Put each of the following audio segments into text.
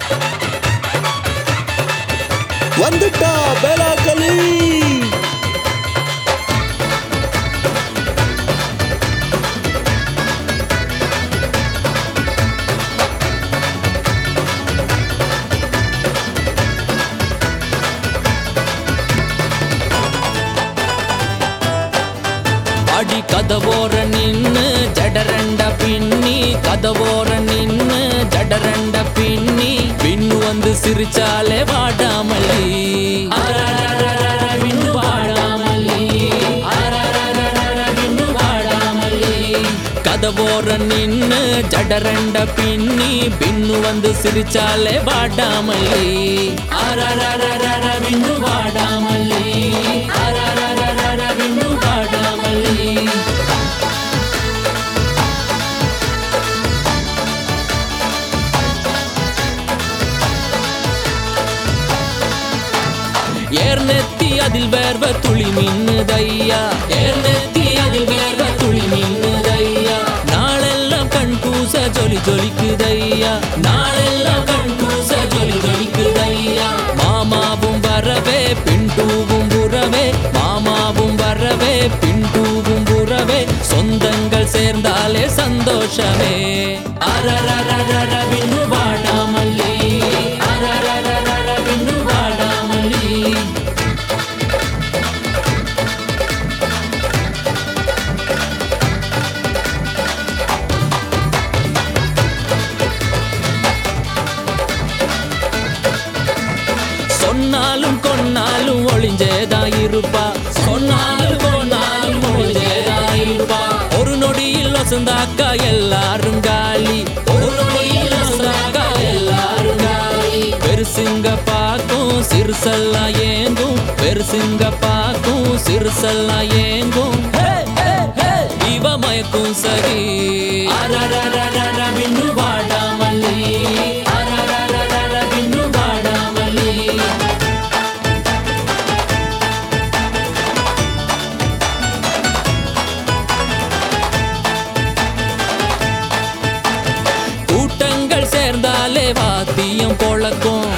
வந்துட்டா பேலாக்களி. அடி கதவோர நின்னு ஜடரண்ட பின்னி, கதவோர நின்னு ஜடரண்ட பின்னி, பின்னு வந்து சிரிச்சாலே வாடாமல்லி, பின்னு வாடாமல்லி, பின்னு வாடாமல்லி. கதவோர நின்னு ஜடரண்ட பின்னி, பின்னு வந்து சிரிச்சாலே வாடாமல்லி, பின்னு வாடாமல்லி, பின்னு வாடாமல்லி. ஏர்நெத்தி அதில் வேர்வ துளி மின்னுதையா, ஏர்நெத்தி அதில் வேர்வ துளி மின்னுதையா. நாளெல்லாம் கண் கூச ஜொலி ஜொலிக்குதையா, நாளெல்லாம் கண் கூச ஜொலி ஜொலிக்குதையா. மாமாவும் வரவே பின்டூவும் உறவே, மாமாவும் வரவே பின்டூவும் உறவே, சொந்தங்கள் சேர்ந்தாலே சந்தோஷமே. அரரரரர பின்னு வாடாமல்லி, அரரரரர பின்னு வாடாமல்லி. சொன்னாலும் கொன்னாலும் ஒளிஞ்சேதா இருப்பா, சொன்னாலும் கொன்னாலும் ஒளிஞ்சேதா இருப்பா. ஒரு நொடியில் வசந்தாக்கா எல்லாரும் காலி, ஒரு நொடியில் வசந்தாக்கா எல்லாரும் காலி. பெருசுங்க பாக்கும் சிறுசெல்லாம் ஏங்கும், பெருசுங்க பாக்கும் சிறுசெல்லாம் ஏங்கும். இவ மயக்கும் சரி, அரரரரர பின்னு வாடாமல்லி, அரரரரர பின்னு வாடாமல்லி. கூட்டங்கள் சேர்ந்தாலே வாத்தியம் பொழக்கும்,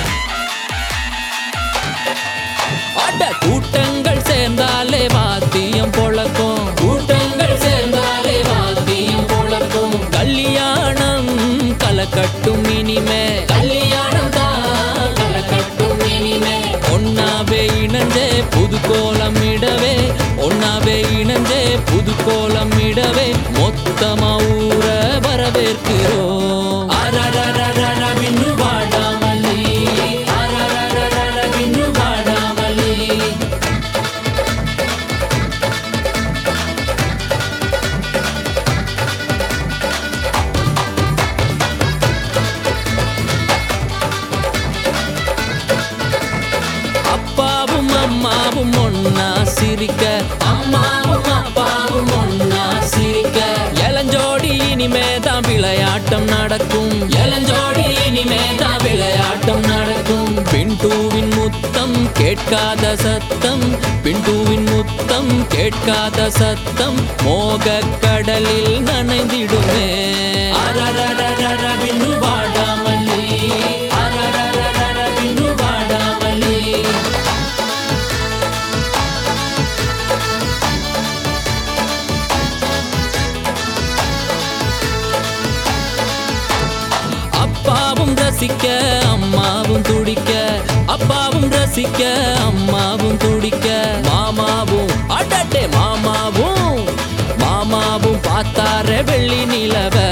அட கூட்டங்கள் சேர்ந்தாலே வாத்தியம் பொழக்கும், கூட்டங்கள் சேர்ந்தாலே வாத்தியம் பொழக்கும். கல்யாணம் கலக்கட்டும் இனிமே, கல்யாணம் தான் கலக்கட்டும் இனிமே. ஒன்னாவே இணைஞ்சே புது கோலம் இடவே, ஒன்னாவே இணைஞ்சே புது கோலம் இடவே, மொத்தமா ஊர வரவேற்கிறோம். அரரரரர பின்னு வாடாமல்லி, அரரரரர பின்னு வாடாமல்லி. அப்பாவும் அம்மாவும் ஒன்னா சிரிக்க, அம்மாவும் அப்பாவும் ஒன்னா சிரிக்க. இளஞ்சோடி இனிமேதான் விளையாட்டம் நடக்கும், இளஞ்சோடி இனிமேதான் விளையாட்டம் நடக்கும். பின்டூவின் முத்தம் கேட்காத சத்தம், பின்டூவின் முத்தம் கேட்காத சத்தம், மோகக் கடலில் நனைந்திடுமே. அரரரரர பின்னு வாடாமல்லி, அரரரரர பின்னு வாடாமல்லி. அப்பாவும் ரசிக்க அம்மாவும் துடிக்க, அப்பாவும் ரசிக்க அம்மாவும் துடிக்க. மாமாவும் அடட்டே மாமாவும், மாமாவும் பார்த்தாரே வெள்ளி நிலவ,